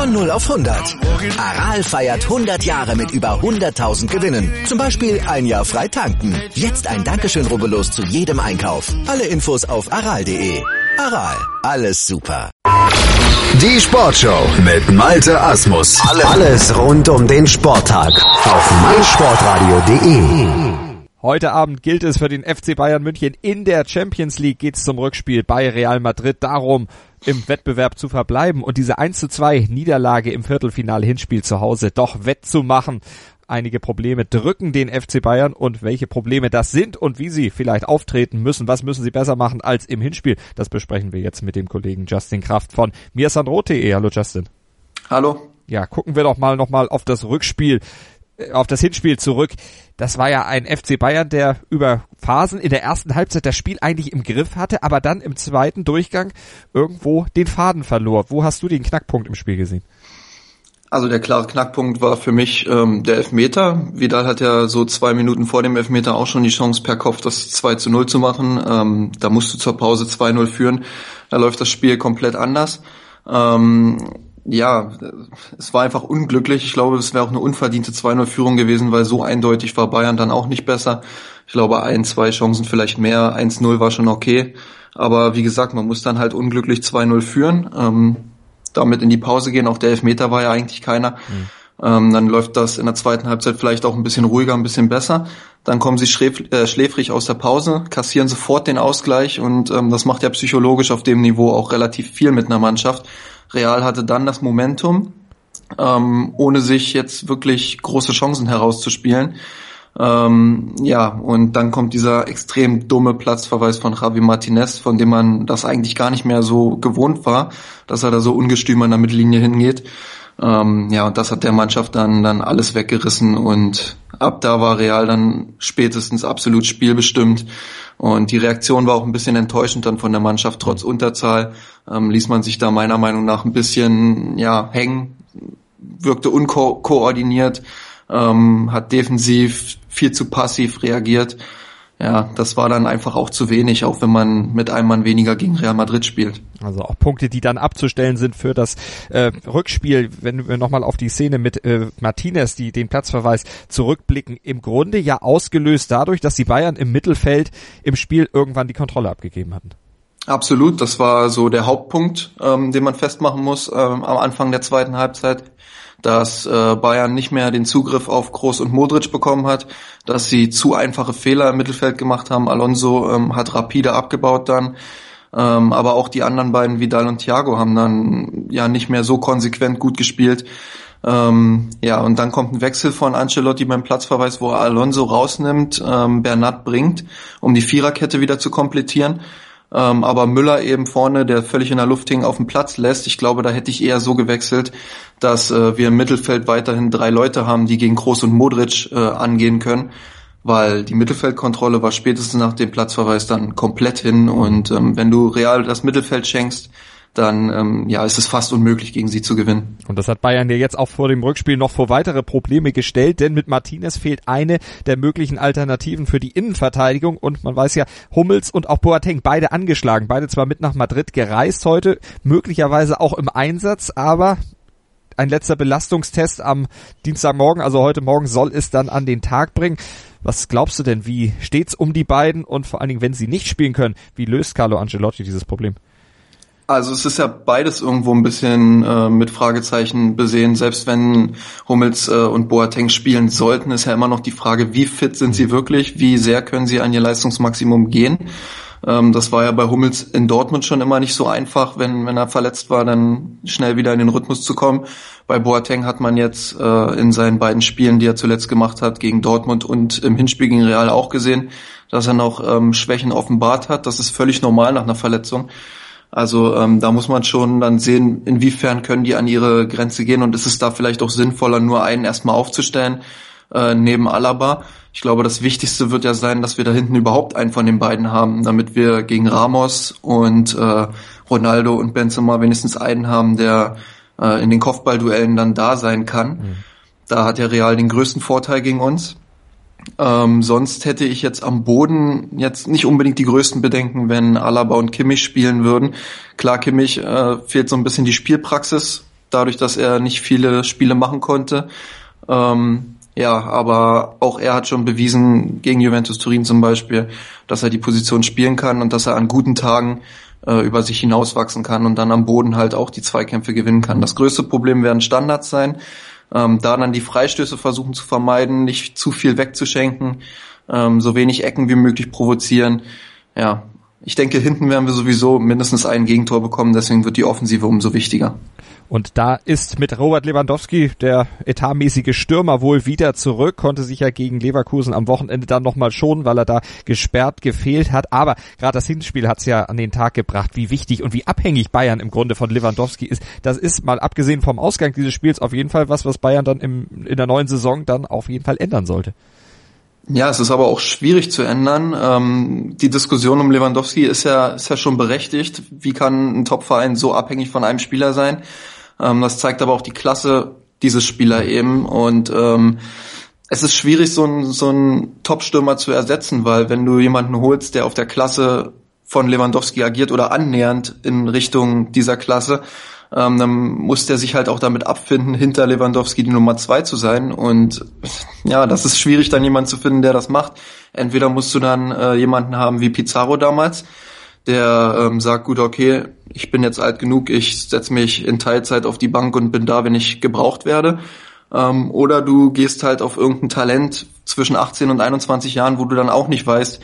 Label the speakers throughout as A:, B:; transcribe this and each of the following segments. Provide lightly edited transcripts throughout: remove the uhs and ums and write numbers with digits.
A: Von 0 auf 100. Aral feiert 100 Jahre mit über 100.000 Gewinnen. Zum Beispiel ein Jahr frei tanken. Jetzt ein Dankeschön, rubbellos zu jedem Einkauf. Alle Infos auf aral.de. Aral, alles super.
B: Die Sportshow mit Malte Asmus. Alles rund um den Sporttag auf meinsportradio.de.
C: Heute Abend gilt es für den FC Bayern München. In der Champions League geht's zum Rückspiel bei Real Madrid darum, im Wettbewerb zu verbleiben und diese 1:2 Niederlage im Viertelfinale Hinspiel zu Hause doch wettzumachen. Einige Probleme drücken den FC Bayern und welche Probleme das sind und wie sie vielleicht auftreten müssen. Was müssen sie besser machen als im Hinspiel? Das besprechen wir jetzt mit dem Kollegen Justin Kraft von mirsandro.de. Hallo Justin.
D: Hallo.
C: Ja, gucken wir doch mal nochmal auf das Rückspiel, auf das Hinspiel zurück. Das war ja ein FC Bayern, der über Phasen in der ersten Halbzeit das Spiel eigentlich im Griff hatte, aber dann im zweiten Durchgang irgendwo den Faden verlor. Wo hast du den Knackpunkt im Spiel gesehen?
D: Also der klare Knackpunkt war für mich der Elfmeter. Vidal hat ja so 2 Minuten vor dem Elfmeter auch schon die Chance per Kopf das 2:0 zu machen. Da musst du zur Pause 2:0 führen. Da läuft das Spiel komplett anders. Ja, es war einfach unglücklich. Ich glaube, es wäre auch eine unverdiente 2:0-Führung gewesen, weil so eindeutig war Bayern dann auch nicht besser. Ich glaube, 1-2 Chancen vielleicht mehr. 1:0 war schon okay. Aber wie gesagt, man muss dann halt unglücklich 2:0 führen. Damit in die Pause gehen. Auch der Elfmeter war ja eigentlich keiner. Dann läuft das in der zweiten Halbzeit vielleicht auch ein bisschen ruhiger, ein bisschen besser. Dann kommen sie schläfrig aus der Pause, kassieren sofort den Ausgleich und das macht ja psychologisch auf dem Niveau auch relativ viel mit einer Mannschaft. Real hatte dann das Momentum, ohne sich jetzt wirklich große Chancen herauszuspielen. Ja, und dann kommt dieser extrem dumme Platzverweis von Javi Martinez, von dem man das eigentlich gar nicht mehr so gewohnt war, dass er da so ungestüm an der Mittellinie hingeht. Ja, und das hat der Mannschaft dann alles weggerissen und ab da war Real dann spätestens absolut spielbestimmt und die Reaktion war auch ein bisschen enttäuschend dann von der Mannschaft. Trotz Unterzahl ließ man sich da meiner Meinung nach ein bisschen hängen, wirkte unkoordiniert, hat defensiv viel zu passiv reagiert. Ja, das war dann einfach auch zu wenig, auch wenn man mit einem Mann weniger gegen Real Madrid spielt.
C: Also auch Punkte, die dann abzustellen sind für das Rückspiel. Wenn wir nochmal auf die Szene mit Martinez, die den Platzverweis zurückblicken, im Grunde ja ausgelöst dadurch, dass die Bayern im Mittelfeld im Spiel irgendwann die Kontrolle abgegeben hatten.
D: Absolut, das war so der Hauptpunkt, den man festmachen muss am Anfang der zweiten Halbzeit. Dass Bayern nicht mehr den Zugriff auf Kroos und Modric bekommen hat, dass sie zu einfache Fehler im Mittelfeld gemacht haben. Alonso hat rapide abgebaut dann, aber auch die anderen beiden, Vidal und Thiago, haben dann ja nicht mehr so konsequent gut gespielt. Ja, und dann kommt ein Wechsel von Ancelotti beim Platzverweis, wo er Alonso rausnimmt, Bernat bringt, um die Viererkette wieder zu komplettieren. Aber Müller eben vorne, der völlig in der Luft hing, auf dem Platz lässt. Ich glaube, da hätte ich eher so gewechselt, dass wir im Mittelfeld weiterhin 3 Leute haben, die gegen Kroos und Modric angehen können, weil die Mittelfeldkontrolle war spätestens nach dem Platzverweis dann komplett hin und wenn du Real das Mittelfeld schenkst, dann ist es fast unmöglich, gegen sie zu gewinnen.
C: Und das hat Bayern ja jetzt auch vor dem Rückspiel noch vor weitere Probleme gestellt, denn mit Martinez fehlt eine der möglichen Alternativen für die Innenverteidigung und man weiß ja, Hummels und auch Boateng, beide angeschlagen, beide zwar mit nach Madrid gereist heute, möglicherweise auch im Einsatz, aber ein letzter Belastungstest am Dienstagmorgen, also heute Morgen soll es dann an den Tag bringen. Was glaubst du denn, wie steht's um die beiden und vor allen Dingen, wenn sie nicht spielen können, wie löst Carlo Ancelotti dieses Problem?
D: Also es ist ja beides irgendwo ein bisschen mit Fragezeichen besehen. Selbst wenn Hummels und Boateng spielen sollten, ist ja immer noch die Frage, wie fit sind sie wirklich, wie sehr können sie an ihr Leistungsmaximum gehen. Das war ja bei Hummels in Dortmund schon immer nicht so einfach, wenn er verletzt war, dann schnell wieder in den Rhythmus zu kommen. Bei Boateng hat man jetzt in seinen beiden Spielen, die er zuletzt gemacht hat, gegen Dortmund und im Hinspiel gegen Real auch gesehen, dass er noch Schwächen offenbart hat. Das ist völlig normal nach einer Verletzung. Also da muss man schon dann sehen, inwiefern können die an ihre Grenze gehen und ist es da vielleicht auch sinnvoller, nur einen erstmal aufzustellen neben Alaba. Ich glaube, das Wichtigste wird ja sein, dass wir da hinten überhaupt einen von den beiden haben, damit wir gegen Ramos und Ronaldo und Benzema wenigstens einen haben, der in den Kopfballduellen dann da sein kann. Da hat ja Real den größten Vorteil gegen uns. Sonst hätte ich jetzt am Boden jetzt nicht unbedingt die größten Bedenken, wenn Alaba und Kimmich spielen würden. Klar, Kimmich fehlt so ein bisschen die Spielpraxis dadurch, dass er nicht viele Spiele machen konnte. Aber auch er hat schon bewiesen, gegen Juventus Turin zum Beispiel, dass er die Position spielen kann und dass er an guten Tagen über sich hinauswachsen kann und dann am Boden halt auch die Zweikämpfe gewinnen kann. Das größte Problem werden Standards sein, da dann die Freistöße versuchen zu vermeiden, nicht zu viel wegzuschenken, so wenig Ecken wie möglich provozieren. Ja, ich denke, hinten werden wir sowieso mindestens ein Gegentor bekommen, deswegen wird die Offensive umso wichtiger.
C: Und da ist mit Robert Lewandowski der etatmäßige Stürmer wohl wieder zurück, konnte sich ja gegen Leverkusen am Wochenende dann nochmal schonen, weil er da gesperrt gefehlt hat. Aber gerade das Hinspiel hat es ja an den Tag gebracht, wie wichtig und wie abhängig Bayern im Grunde von Lewandowski ist. Das ist mal abgesehen vom Ausgang dieses Spiels auf jeden Fall was Bayern dann in der neuen Saison dann auf jeden Fall ändern sollte.
D: Ja, es ist aber auch schwierig zu ändern. Die Diskussion um Lewandowski ist ja schon berechtigt. Wie kann ein Topverein so abhängig von einem Spieler sein? Das zeigt aber auch die Klasse dieses Spieler eben. Und es ist schwierig, so einen Top-Stürmer zu ersetzen, weil wenn du jemanden holst, der auf der Klasse von Lewandowski agiert oder annähernd in Richtung dieser Klasse, dann muss der sich halt auch damit abfinden, hinter Lewandowski die Nummer 2 zu sein. Und ja, das ist schwierig, dann jemanden zu finden, der das macht. Entweder musst du dann jemanden haben wie Pizarro damals, der sagt, gut, okay, ich bin jetzt alt genug, ich setze mich in Teilzeit auf die Bank und bin da, wenn ich gebraucht werde. Oder du gehst halt auf irgendein Talent zwischen 18 und 21 Jahren, wo du dann auch nicht weißt,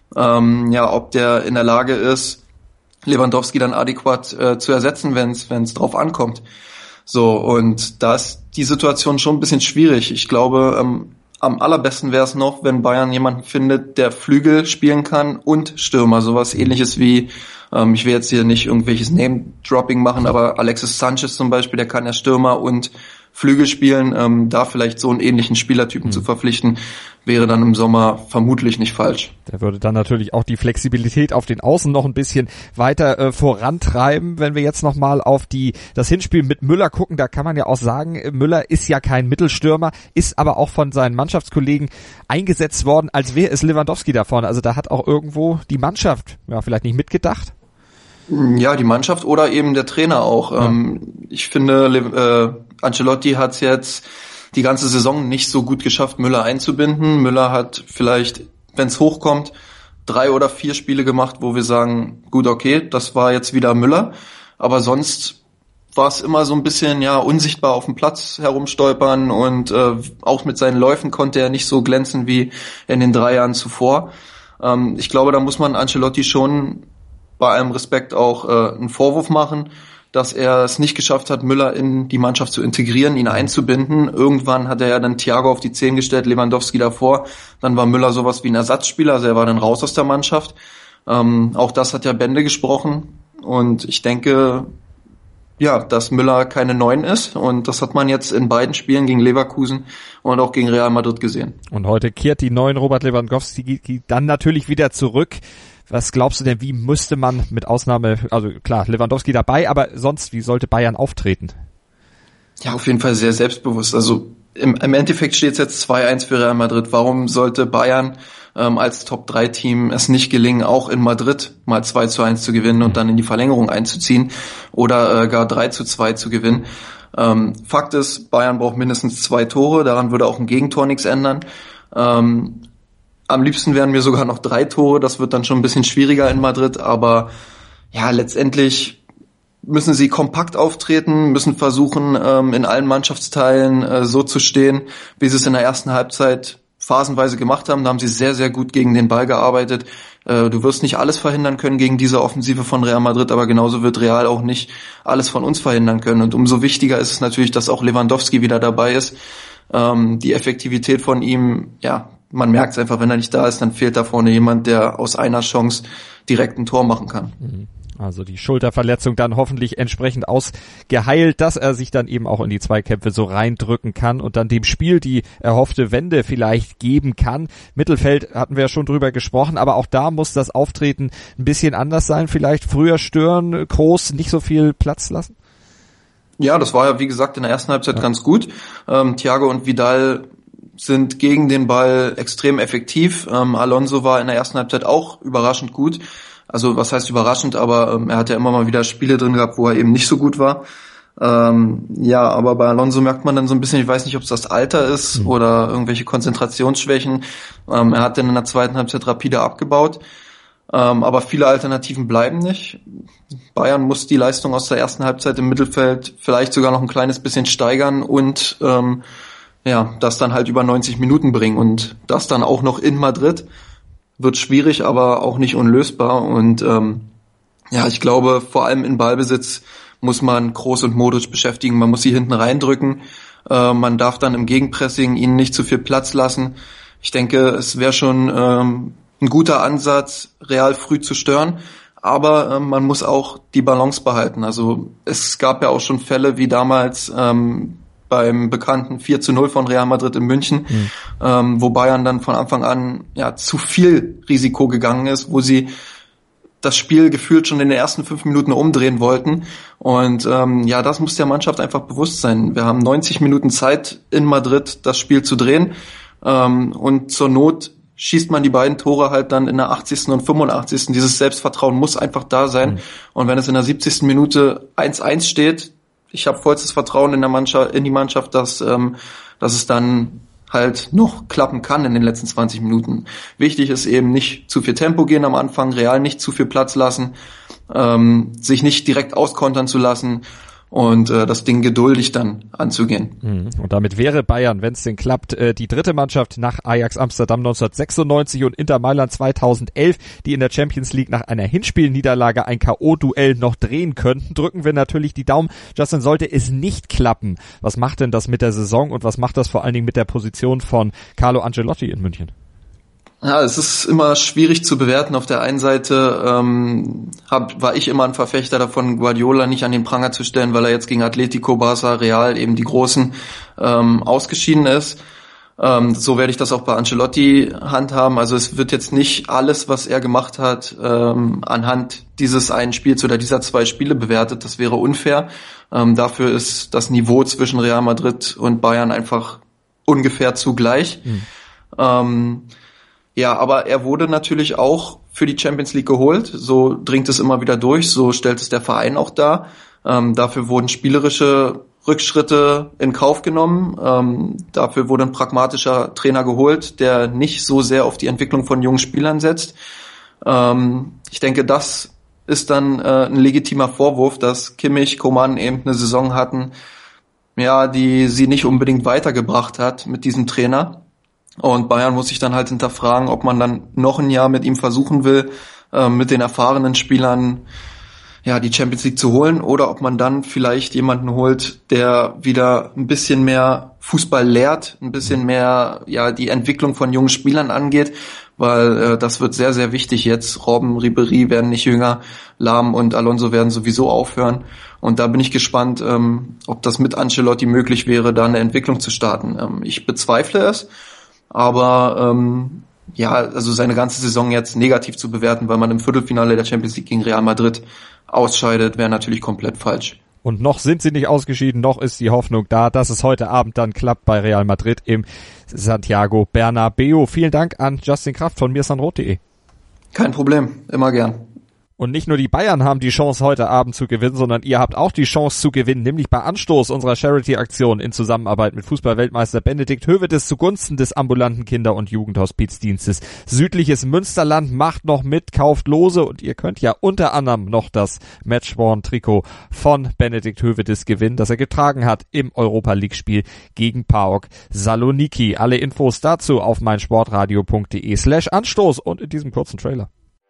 D: ob der in der Lage ist, Lewandowski dann adäquat zu ersetzen, wenn es drauf ankommt. So, und da ist die Situation schon ein bisschen schwierig. Ich glaube, am allerbesten wäre es noch, wenn Bayern jemanden findet, der Flügel spielen kann und Stürmer. Sowas Ähnliches wie, ich will jetzt hier nicht irgendwelches Name-Dropping machen, aber Alexis Sanchez zum Beispiel, der kann ja Stürmer und Flügel spielen, da vielleicht so einen ähnlichen Spielertypen zu verpflichten, wäre dann im Sommer vermutlich nicht falsch.
C: Der würde dann natürlich auch die Flexibilität auf den Außen noch ein bisschen weiter vorantreiben. Wenn wir jetzt nochmal auf das Hinspiel mit Müller gucken, da kann man ja auch sagen, Müller ist ja kein Mittelstürmer, ist aber auch von seinen Mannschaftskollegen eingesetzt worden, als wäre es Lewandowski da vorne. Also da hat auch irgendwo die Mannschaft vielleicht nicht mitgedacht.
D: Ja, die Mannschaft oder eben der Trainer auch. Ja. Ich finde, Ancelotti hat es jetzt die ganze Saison nicht so gut geschafft, Müller einzubinden. Müller hat vielleicht, wenn es hochkommt, 3 oder 4 Spiele gemacht, wo wir sagen, gut, okay, das war jetzt wieder Müller. Aber sonst war es immer so ein bisschen unsichtbar auf dem Platz herumstolpern und auch mit seinen Läufen konnte er nicht so glänzen wie in den 3 Jahren zuvor. Ich glaube, da muss man Ancelotti schon bei allem Respekt auch einen Vorwurf machen, dass er es nicht geschafft hat, Müller in die Mannschaft zu integrieren, ihn einzubinden. Irgendwann hat er ja dann Thiago auf die 10 gestellt, Lewandowski davor. Dann war Müller sowas wie ein Ersatzspieler, also er war dann raus aus der Mannschaft. Auch das hat ja Bände gesprochen. Und ich denke, dass Müller keine 9 ist. Und das hat man jetzt in beiden Spielen gegen Leverkusen und auch gegen Real Madrid gesehen.
C: Und heute kehrt die 9 Robert Lewandowski dann natürlich wieder zurück. Was glaubst du denn, wie müsste man mit Ausnahme, also klar, Lewandowski dabei, aber sonst, wie sollte Bayern auftreten?
D: Ja, auf jeden Fall sehr selbstbewusst. Also im Endeffekt steht es jetzt 2-1 für Real Madrid. Warum sollte Bayern als Top-3-Team es nicht gelingen, auch in Madrid mal 2-1 zu gewinnen und dann in die Verlängerung einzuziehen oder gar 3-2 zu gewinnen? Fakt ist, Bayern braucht mindestens 2 Tore, daran würde auch ein Gegentor nichts ändern. Am liebsten wären mir sogar noch 3 Tore, das wird dann schon ein bisschen schwieriger in Madrid, aber ja, letztendlich müssen sie kompakt auftreten, müssen versuchen, in allen Mannschaftsteilen so zu stehen, wie sie es in der ersten Halbzeit phasenweise gemacht haben. Da haben sie sehr, sehr gut gegen den Ball gearbeitet. Du wirst nicht alles verhindern können gegen diese Offensive von Real Madrid, aber genauso wird Real auch nicht alles von uns verhindern können. Und umso wichtiger ist es natürlich, dass auch Lewandowski wieder dabei ist. Die Effektivität von ihm, man merkt es einfach, wenn er nicht da ist, dann fehlt da vorne jemand, der aus einer Chance direkt ein Tor machen kann.
C: Also die Schulterverletzung dann hoffentlich entsprechend ausgeheilt, dass er sich dann eben auch in die Zweikämpfe so reindrücken kann und dann dem Spiel die erhoffte Wende vielleicht geben kann. Mittelfeld hatten wir ja schon drüber gesprochen, aber auch da muss das Auftreten ein bisschen anders sein, vielleicht früher stören, Kroos nicht so viel Platz lassen? Ja,
D: das war ja wie gesagt in der ersten Halbzeit ganz gut. Thiago und Vidal sind gegen den Ball extrem effektiv. Alonso war in der ersten Halbzeit auch überraschend gut. Also was heißt überraschend, aber er hat ja immer mal wieder Spiele drin gehabt, wo er eben nicht so gut war. Ja, aber bei Alonso merkt man dann so ein bisschen, ich weiß nicht, ob es das Alter ist oder irgendwelche Konzentrationsschwächen. Er hat dann in der zweiten Halbzeit rapide abgebaut. Aber viele Alternativen bleiben nicht. Bayern muss die Leistung aus der ersten Halbzeit im Mittelfeld vielleicht sogar noch ein kleines bisschen steigern und das dann halt über 90 Minuten bringen. Und das dann auch noch in Madrid wird schwierig, aber auch nicht unlösbar. Und ich glaube, vor allem in Ballbesitz muss man Kroos und Modric beschäftigen. Man muss sie hinten reindrücken. Man darf dann im Gegenpressing ihnen nicht zu viel Platz lassen. Ich denke, es wäre schon ein guter Ansatz, Real früh zu stören. Aber man muss auch die Balance behalten. Also es gab ja auch schon Fälle wie damals beim bekannten 4:0 von Real Madrid in München, wo Bayern dann von Anfang an zu viel Risiko gegangen ist, wo sie das Spiel gefühlt schon in den ersten 5 Minuten umdrehen wollten. Und das muss der Mannschaft einfach bewusst sein. Wir haben 90 Minuten Zeit in Madrid, das Spiel zu drehen. Und zur Not schießt man die beiden Tore halt dann in der 80. und 85. Dieses Selbstvertrauen muss einfach da sein. Und wenn es in der 70. Minute 1:1 steht, ich habe vollstes Vertrauen in die Mannschaft, dass es dann halt noch klappen kann in den letzten 20 Minuten. Wichtig ist eben nicht zu viel Tempo gehen am Anfang, Real nicht zu viel Platz lassen, sich nicht direkt auskontern zu lassen und das Ding geduldig dann anzugehen.
C: Und damit wäre Bayern, wenn es denn klappt, die dritte Mannschaft nach Ajax Amsterdam 1996 und Inter Mailand 2011, die in der Champions League nach einer Hinspielniederlage ein K.O.-Duell noch drehen könnten. Drücken wir natürlich die Daumen. Justin, sollte es nicht klappen, was macht denn das mit der Saison und was macht das vor allen Dingen mit der Position von Carlo Ancelotti in München?
D: Ja, es ist immer schwierig zu bewerten. Auf der einen Seite war ich immer ein Verfechter davon, Guardiola nicht an den Pranger zu stellen, weil er jetzt gegen Atletico, Barca, Real, eben die Großen, ausgeschieden ist. So werde ich das auch bei Ancelotti handhaben. Also es wird jetzt nicht alles, was er gemacht hat, anhand dieses einen Spiels oder dieser 2 Spiele bewertet. Das wäre unfair. Dafür ist das Niveau zwischen Real Madrid und Bayern einfach ungefähr zugleich. Aber er wurde natürlich auch für die Champions League geholt. So dringt es immer wieder durch. So stellt es der Verein auch dar. Dafür wurden spielerische Rückschritte in Kauf genommen. Dafür wurde ein pragmatischer Trainer geholt, der nicht so sehr auf die Entwicklung von jungen Spielern setzt. Ich denke, das ist dann ein legitimer Vorwurf, dass Kimmich, Coman eben eine Saison hatten, die sie nicht unbedingt weitergebracht hat mit diesem Trainer. Und Bayern muss sich dann halt hinterfragen, ob man dann noch ein Jahr mit ihm versuchen will, mit den erfahrenen Spielern die Champions League zu holen, oder ob man dann vielleicht jemanden holt, der wieder ein bisschen mehr Fußball lehrt, ein bisschen mehr die Entwicklung von jungen Spielern angeht, weil das wird sehr, sehr wichtig jetzt. Robben, Ribéry werden nicht jünger, Lahm und Alonso werden sowieso aufhören. Und da bin ich gespannt, ob das mit Ancelotti möglich wäre, da eine Entwicklung zu starten. Ich bezweifle es. Aber also seine ganze Saison jetzt negativ zu bewerten, weil man im Viertelfinale der Champions League gegen Real Madrid ausscheidet, wäre natürlich komplett falsch.
C: Und noch sind sie nicht ausgeschieden, noch ist die Hoffnung da, dass es heute Abend dann klappt bei Real Madrid im Santiago Bernabéu. Vielen Dank an Justin Kraft von mirsanrot.de.
D: Kein Problem, immer gern.
C: Und nicht nur die Bayern haben die Chance, heute Abend zu gewinnen, sondern ihr habt auch die Chance zu gewinnen, nämlich bei Anstoß unserer Charity-Aktion in Zusammenarbeit mit Fußball-Weltmeister Benedikt Höwedes zugunsten des ambulanten Kinder- und Jugendhospizdienstes Südliches Münsterland. Macht noch mit, kauft Lose und ihr könnt ja unter anderem noch das Matchworn-Trikot von Benedikt Höwedes gewinnen, das er getragen hat im Europa-League-Spiel gegen PAOK Saloniki. Alle Infos dazu auf meinsportradio.de/Anstoß und in diesem kurzen Trailer.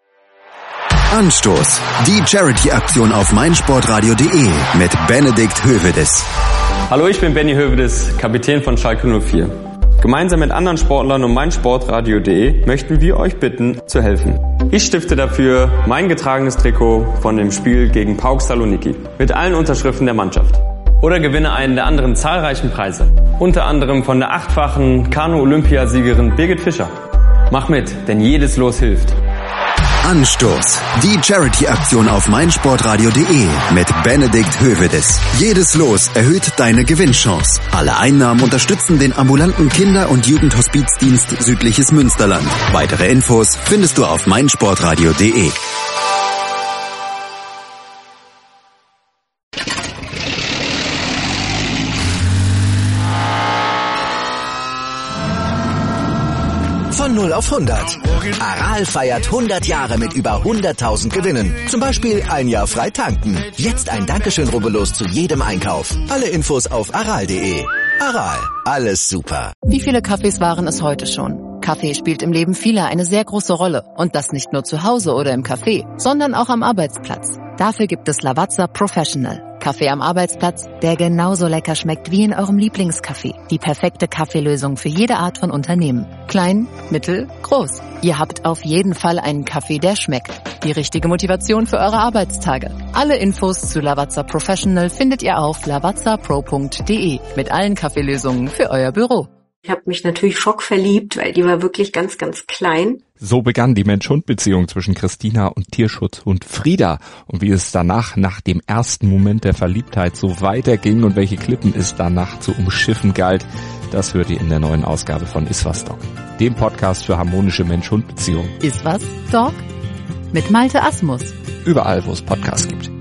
B: Anstoß. Die Charity-Aktion auf meinsportradio.de mit Benedikt Höwedes.
E: Hallo, ich bin Benny Höwedes, Kapitän von Schalke 04. Gemeinsam mit anderen Sportlern und meinsportradio.de möchten wir euch bitten, zu helfen. Ich stifte dafür mein getragenes Trikot von dem Spiel gegen PAOK Saloniki mit allen Unterschriften der Mannschaft. Oder gewinne einen der anderen zahlreichen Preise. Unter anderem von der 8-fachen Kanu-Olympiasiegerin Birgit Fischer. Mach mit, denn jedes Los hilft.
B: Anstoß. Die Charity-Aktion auf meinsportradio.de mit Benedikt Höwedes. Jedes Los erhöht deine Gewinnchance. Alle Einnahmen unterstützen den ambulanten Kinder- und Jugendhospizdienst Südliches Münsterland. Weitere Infos findest du auf meinsportradio.de.
A: auf 100. Aral feiert 100 Jahre mit über 100.000 Gewinnen. Zum Beispiel ein Jahr frei tanken. Jetzt ein Dankeschön, rubbellos zu jedem Einkauf. Alle Infos auf aral.de. Aral, alles super.
F: Wie viele Kaffees waren es heute schon? Kaffee spielt im Leben vieler eine sehr große Rolle. Und das nicht nur zu Hause oder im Café, sondern auch am Arbeitsplatz. Dafür gibt es Lavazza Professional. Kaffee am Arbeitsplatz, der genauso lecker schmeckt wie in eurem Lieblingscafé. Die perfekte Kaffeelösung für jede Art von Unternehmen. Klein, mittel, groß. Ihr habt auf jeden Fall einen Kaffee, der schmeckt. Die richtige Motivation für eure Arbeitstage. Alle Infos zu Lavazza Professional findet ihr auf lavazzapro.de mit allen Kaffeelösungen für euer Büro.
G: Ich habe mich natürlich schockverliebt, weil die war wirklich ganz, ganz klein.
C: So begann die Mensch-Hund-Beziehung zwischen Christina und Tierschutzhund Frieda. Und wie es danach, nach dem ersten Moment der Verliebtheit, so weiterging und welche Klippen es danach zu umschiffen galt, das hört ihr in der neuen Ausgabe von Iswas Dog, dem Podcast für harmonische Mensch-Hund-Beziehungen.
F: Iswas Dog? Mit Malte Asmus.
C: Überall, wo es Podcasts gibt.